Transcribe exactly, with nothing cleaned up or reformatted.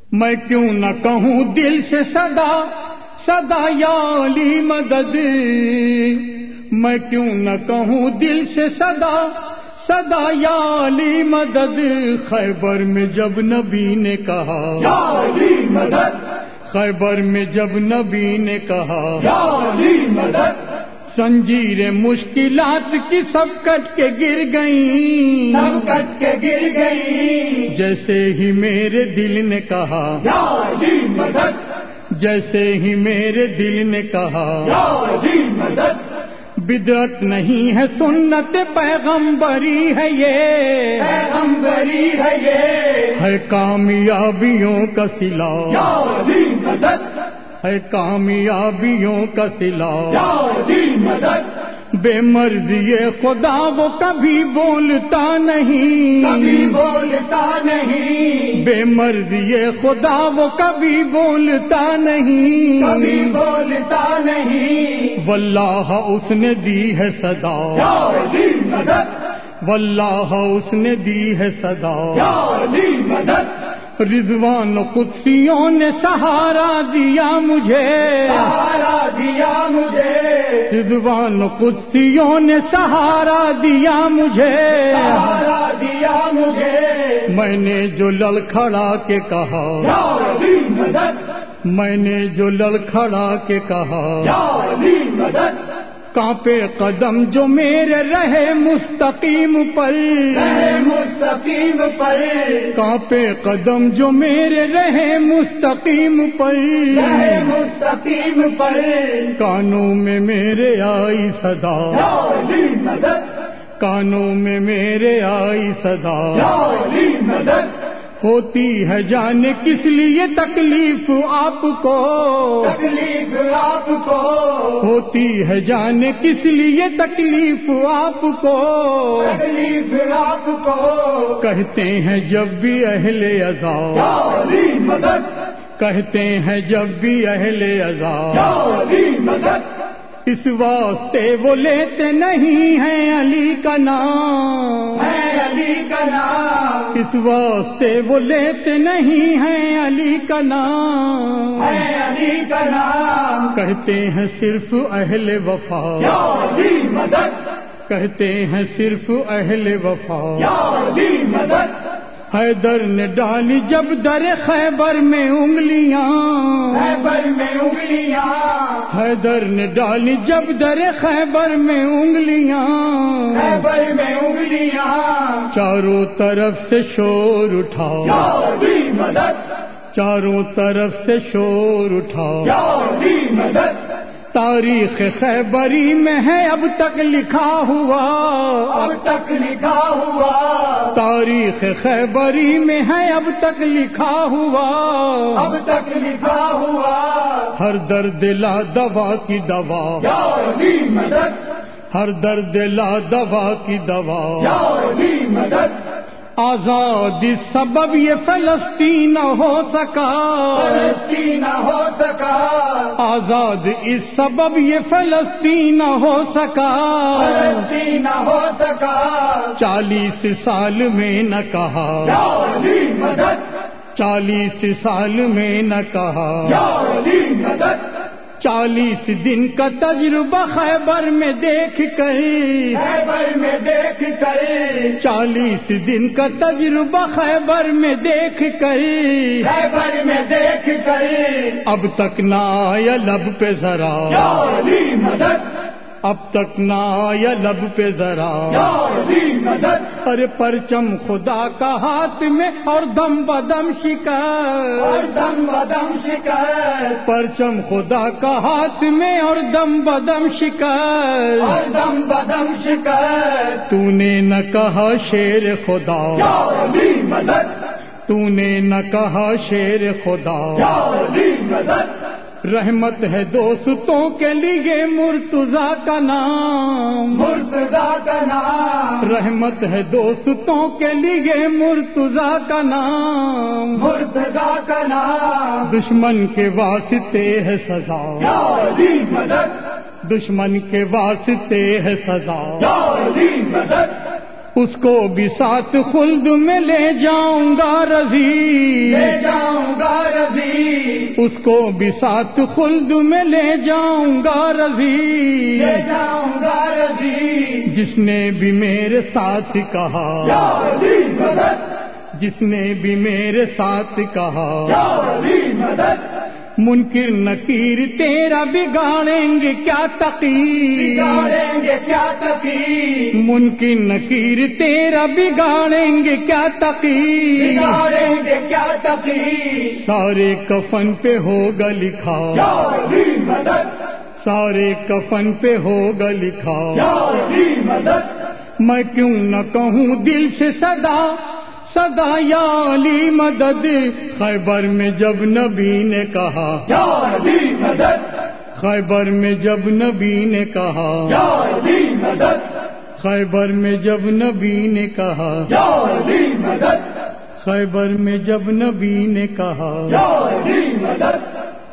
میں کیوں نہ کہوں دل سے صدا صدا یا علی مدد، میں کیوں نہ کہوں دل سے صدا صدا یا علی مدد۔ خیبر میں جب نبی نے کہا یا علی مدد، خیبر میں جب نبی نے کہا یا علی مدد، زنجیر مشکلات کی سب کٹ کے گر گئیں، سب کٹ کے گر گئی۔ جیسے ہی میرے دل نے کہا یا علی مدد، جیسے ہی میرے دل نے کہا یا علی مدد، بدعت نہیں ہے سنت پیغمبری ہے یہ، پیغمبری ہے یہ، ہے کامیابیوں کا صلہ، یا علی مدد، ہے کامیابیوں کا صلہ۔ یا علی مدد، بے مرضی خدا وہ کبھی بولتا نہیں، کبھی بولتا نہیں، بے مرضی خدا وہ کبھی بولتا نہیں، کبھی بولتا نہیں۔ واللہ اس نے دی ہے صدا، یا علی مدد، واللہ اس نے دی ہے صدا۔ یا علی مدد، رضوان قدسیوں نے سہارا دیا مجھے، سہارا دیا مجھے، رضوان قدسیوں نے سہارا دیا مجھے، سہارا دیا مجھے۔ میں نے جو لڑکھڑا کے کہا، یا علی مدد، میں نے جو لڑکھڑا کے کہا، یا علی مدد، کانپے قدم جو میرے رہے مستقیم پر، رہے مستقیم پر، کانپے قدم جو میرے رہے مستقیم پر، رہے مستقیم پر۔ کانوں میں میرے آئی صدا، یا علی مدد، کانوں میں میرے آئی صدا۔ یا علی مدد، ہوتی ہے جانے کس لیے تکلیف آپ کو، تکلیف آپ کو، ہوتی ہے جانے کس لیے تکلیف آپ کو، تکلیف آپ کو۔ کہتے ہیں جب بھی اہل عزا، یا علی مدد، کہتے ہیں جب بھی اہل عزا، یا علی مدد، اس واسطے وہ لیتے نہیں ہیں علی کا نام، ہے علی کا نام، اس واسطے وہ لیتے نہیں ہیں علی کا نام، ہے علی کا نام۔ کہتے ہیں صرف اہل وفا، یا علی مدد، کہتے ہیں صرف اہل وفا۔ یا علی مدد، حیدر نے ڈالی جب در خیبر میں انگلیاں، خیبر میں انگلیاں، حیدر نے ڈالی جب در خیبر میں انگلیاں، خیبر میں انگلیاں، چاروں طرف سے شور اٹھا، یا علی مدد، چاروں طرف سے شور اٹھا۔ یا علی مدد، تاریخ خیبری میں ہے اب تک لکھا ہوا، اب تک لکھا ہوا، تاریخ خیبری میں ہے اب تک لکھا ہوا، اب تک لکھا ہوا۔ ہر درد لا دوا کی دوا، یا علی مدد، ہر درد لا دوا کی دوا۔ یا علی مدد، آزادی سبب یہ فلسطین ہو سکا، فلسطین ہو سکا، آزاد اس سبب یہ فلسطین ہو سکا، فلسطین ہو سکا۔ چالیس سال میں نہ کہا، یا علی مدد، چالیس سال میں نہ کہا، یا علی مدد، چالیس دن کا تجربہ خیبر میں دیکھ کر، خیبر میں دیکھ کر، چالیس دن کا تجربہ خیبر میں دیکھ کر، خیبر میں دیکھ کر، اب تک نہ آیا لب پہ ذرا، یا علی مدد، اب تک نہ آیا لب پہ ذرا، یا علی مدد، ارے پرچم خدا کا ہاتھ میں اور دم بدم اور شکست، دم بدم شکست، پرچم خدا کا ہاتھ میں اور دم بدم شکست۔ اور دم بدم شکست۔ تو نے نہ کہا شیر خدا، یا علی مدد، تو نے نہ کہا شیر خدا، یا علی مدد، رحمت ہے دوستوں کے لیے مرتضیٰ کا نام، مرتضیٰ کا نام، رحمت ہے دوستوں کے لیے مرتضیٰ کا نام، مرتضیٰ کا نام، دشمن کے واسطے ہے سزا، یا علی مدد، دشمن کے واسطے ہے سزا، یا علی مدد، اس کو بھی ساتھ خلد میں لے جاؤں گا رضی، لے جاؤں گا رضی، اس کو بھی ساتھ خلد میں لے جاؤں گا رضی، لے جاؤں گا رضی، جس نے بھی میرے ساتھ کہا یا علی مدد، جس نے بھی میرے ساتھ کہا یا علی مدد، منکر نکیر تیرا بگاڑیں گے کیا تقیر، بگاڑیں گے کیا تقیر، منکر نکیر تیرا بگاڑیں گے کیا تقیر، بگاڑیں گے کیا تقیر، سارے کفن پہ ہوگا لکھا، یا علی مدد، سارے کفن پہ ہوگا لکھا، یا علی مدد، میں کیوں نہ کہوں دل سے صدا صدا یا علی مدد، خیبر میں جب نبی نے کہا، یا علی مدد، خیبر میں جب نبی نے کہا، یا علی مدد، خیبر میں جب نبی نے کہا، یا علی مدد، خیبر میں جب نبی نے کہا، یا علی مدد،